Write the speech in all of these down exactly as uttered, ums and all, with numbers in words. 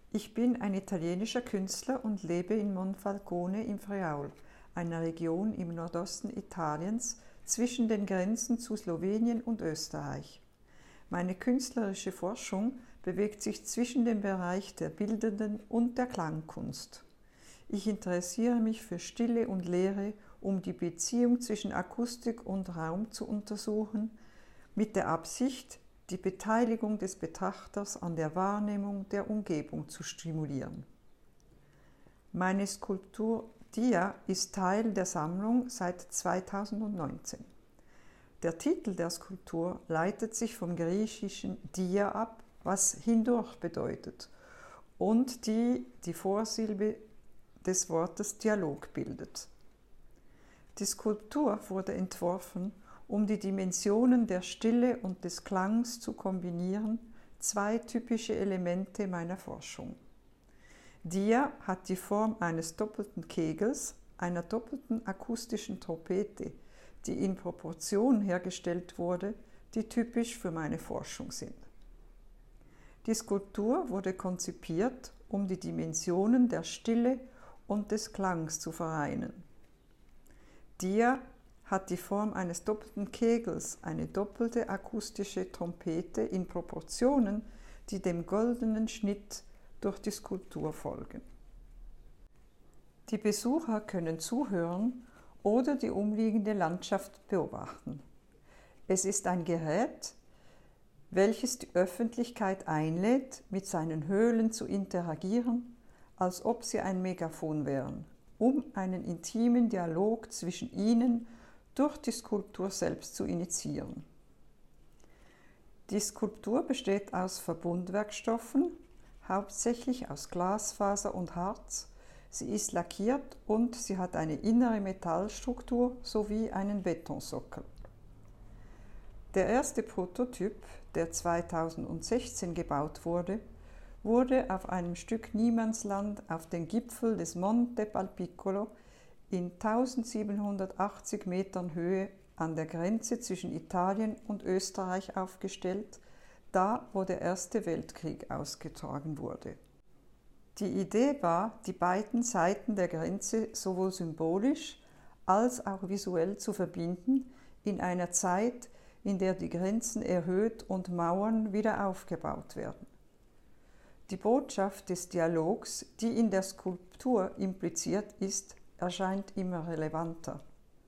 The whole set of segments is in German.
Ich bin ein italienischer Künstler und lebe in Monfalcone im Friaul, einer Region im Nordosten Italiens zwischen den Grenzen zu Slowenien und Österreich. Meine künstlerische Forschung bewegt sich zwischen dem Bereich der bildenden und der Klangkunst. Ich interessiere mich für Stille und Leere, um die Beziehung zwischen Akustik und Raum zu untersuchen, mit der Absicht, die Beteiligung des Betrachters an der Wahrnehmung der Umgebung zu stimulieren. Meine Skulptur Dia ist Teil der Sammlung seit zweitausendneunzehn. Der Titel der Skulptur leitet sich vom griechischen Dia ab, was hindurch bedeutet und die die Vorsilbe des Wortes Dialog bildet. Die Skulptur wurde entworfen, um die Dimensionen der Stille und des Klangs zu kombinieren, zwei typische Elemente meiner Forschung. Dia hat die Form eines doppelten Kegels, einer doppelten akustischen Trompete, die in Proportionen hergestellt wurde, die typisch für meine Forschung sind. Die Skulptur wurde konzipiert, um die Dimensionen der Stille und des Klangs zu vereinen. Dia hat die Form eines doppelten Kegels, eine doppelte akustische Trompete in Proportionen, die dem goldenen Schnitt durch die Skulptur folgen. Die Besucher können zuhören oder die umliegende Landschaft beobachten. Es ist ein Gerät, welches die Öffentlichkeit einlädt, mit seinen Höhlen zu interagieren, als ob sie ein Megafon wären, um einen intimen Dialog zwischen ihnen durch die Skulptur selbst zu initiieren. Die Skulptur besteht aus Verbundwerkstoffen, hauptsächlich aus Glasfaser und Harz. Sie ist lackiert und sie hat eine innere Metallstruktur sowie einen Betonsockel. Der erste Prototyp, der zweitausendsechzehn gebaut wurde, wurde auf einem Stück Niemandsland auf den Gipfel des Monte Palpicolo in eintausendsiebenhundertachtzig Metern Höhe an der Grenze zwischen Italien und Österreich aufgestellt, da wo der Erste Weltkrieg ausgetragen wurde. Die Idee war, die beiden Seiten der Grenze sowohl symbolisch als auch visuell zu verbinden in einer Zeit, in der die Grenzen erhöht und Mauern wieder aufgebaut werden. Die Botschaft des Dialogs, die in der Skulptur impliziert ist, erscheint immer relevanter.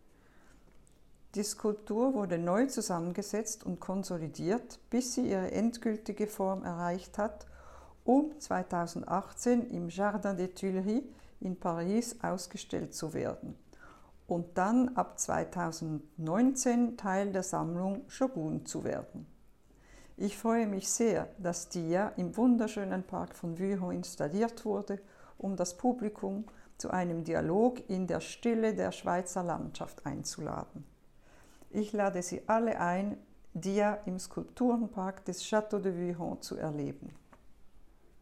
Die Skulptur wurde neu zusammengesetzt und konsolidiert, bis sie ihre endgültige Form erreicht hat, um zweitausendachtzehn im Jardin des Tuileries in Paris ausgestellt zu werden und dann ab zweitausendneunzehn Teil der Sammlung Shogun zu werden. Ich freue mich sehr, dass Dia im wunderschönen Park von Vuillaume installiert wurde, um das Publikum zu einem Dialog in der Stille der Schweizer Landschaft einzuladen. Ich lade Sie alle ein, Dia im Skulpturenpark des Château de Vuillaume zu erleben.